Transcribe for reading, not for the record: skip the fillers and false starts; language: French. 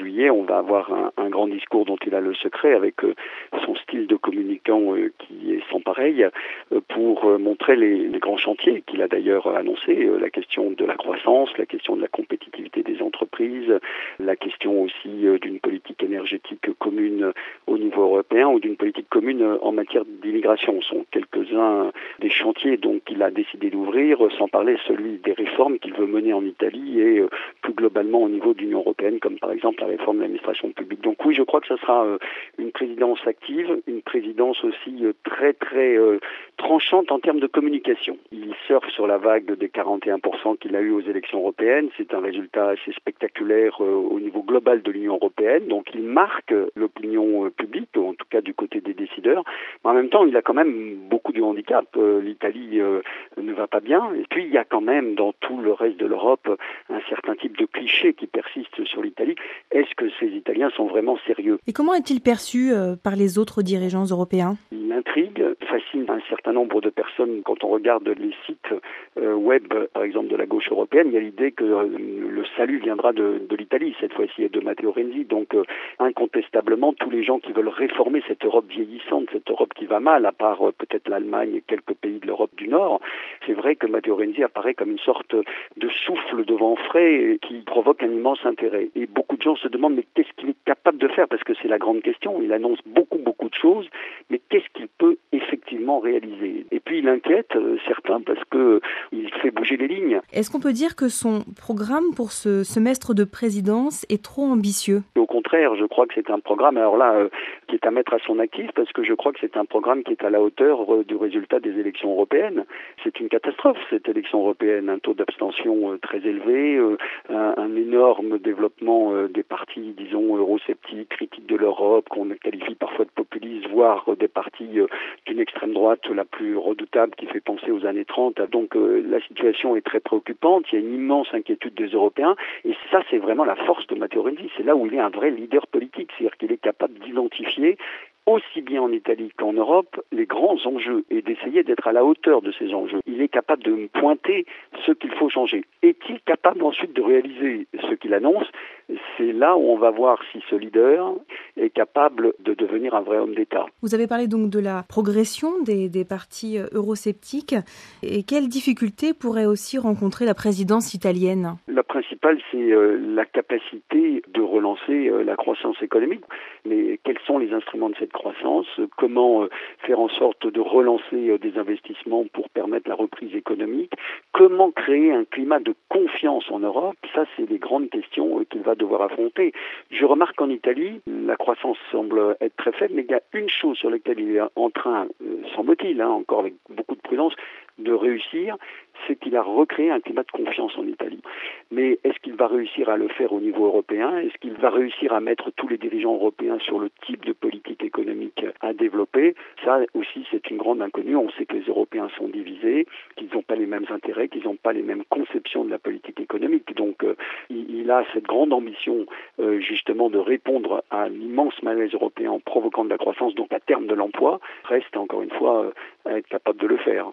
juillet, on va avoir un grand discours dont il a le secret, avec son style de communicant qui est sans pareil, pour montrer les grands chantiers qu'il a d'ailleurs annoncés, la question de la croissance, la question de la compétitivité des entreprises, la question aussi d'une politique énergétique commune au niveau européen ou d'une politique commune en matière d'immigration. Ce sont quelques-uns des chantiers donc qu'il a décidé d'ouvrir, sans parler celui des réformes qu'il veut mener en Italie et plus globalement au niveau de l'Union européenne, comme par exemple la réforme de l'administration publique. Donc oui, je crois que ce sera une présidence active, une présidence aussi très tranchante en termes de communication. Il surfe sur la vague des 41% qu'il a eu aux élections européennes. C'est un résultat assez spectaculaire au niveau global de l'Union européenne. Donc il marque l'opinion publique, en tout cas du côté des décideurs. Mais en même temps, il a quand même beaucoup de handicap. L'Italie ne va pas bien. Et puis il y a quand même dans tout le reste de l'Europe un certain type de cliché qui persiste sur l'Italie. Est-ce que ces Italiens sont vraiment sérieux? Et comment est-il perçu par les autres dirigeants européens? Il intrigue, fascine un certain nombre de personnes. Quand on regarde les sites web, par exemple, de la gauche européenne, il y a l'idée que le salut viendra de l'Italie, cette fois-ci, et de Matteo Renzi. Donc, incontestablement, tous les gens qui veulent réformer cette Europe vieillissante, cette Europe qui va mal, à part peut-être l'Allemagne et quelques pays de l'Europe du Nord, c'est vrai que Matteo Renzi apparaît comme une sorte de souffle de vent frais qui provoque un immense intérêt. Et beaucoup de gens se demandent, mais qu'est-ce qu'il est capable de faire? Parce que c'est la grande question. Il annonce beaucoup de choses, mais qu'est-ce qu'il peut effectivement réaliser? Et puis il inquiète certains parce que il fait bouger les lignes. Est-ce qu'on peut dire que son programme pour ce semestre de présidence est trop ambitieux? Au contraire, je crois que c'est un programme, alors là, qui est à mettre à son actif, parce que je crois que c'est un programme qui est à la hauteur du résultat des élections européennes. C'est une catastrophe, cette élection européenne, un taux d'abstention très élevé, un énorme développement des partis, disons, eurosceptiques, critiques de l'Europe, qu'on qualifie parfois de populistes, voire des partis d'une extrême droite la plus redoutable qui fait penser aux années 30. Donc la situation est très préoccupante, il y a une immense inquiétude des Européens, et ça c'est vraiment la force de Matteo Renzi, c'est là où il est un vrai leader politique, c'est-à-dire qu'il est capable d'identifier aussi bien en Italie qu'en Europe, les grands enjeux et d'essayer d'être à la hauteur de ces enjeux. Il est capable de pointer ce qu'il faut changer. Est-il capable ensuite de réaliser ce qu'il annonce? C'est là où on va voir si ce leader est capable de devenir un vrai homme d'État. Vous avez parlé donc de la progression des partis eurosceptiques. Et quelles difficultés pourrait aussi rencontrer la présidence italienne? La principale, c'est la capacité de relancer la croissance économique. Mais quels sont les instruments de cette croissance? Comment faire en sorte de relancer des investissements pour permettre la reprise économique? Comment créer un climat de confiance en Europe? Ça, c'est les grandes questions qu'il va devoir affronter. Je remarque qu'en Italie, la croissance semble être très faible, mais il y a une chose sur laquelle il est en train, semble-t-il, encore avec beaucoup de prudence, de réussir, c'est qu'il a recréé un climat de confiance en Italie. Mais est-ce qu'il va réussir à le faire au niveau européen? Est-ce qu'il va réussir à mettre tous les dirigeants européens sur le type de politique économique à développer? Ça aussi, c'est une grande inconnue. On sait que les Européens sont divisés, qu'ils n'ont pas les mêmes intérêts, qu'ils n'ont pas les mêmes conceptions de la politique économique. Donc, il a cette grande ambition, justement, de répondre à l'immense malaise européen en provoquant de la croissance, donc à terme de l'emploi. Reste, encore une fois, à être capable de le faire.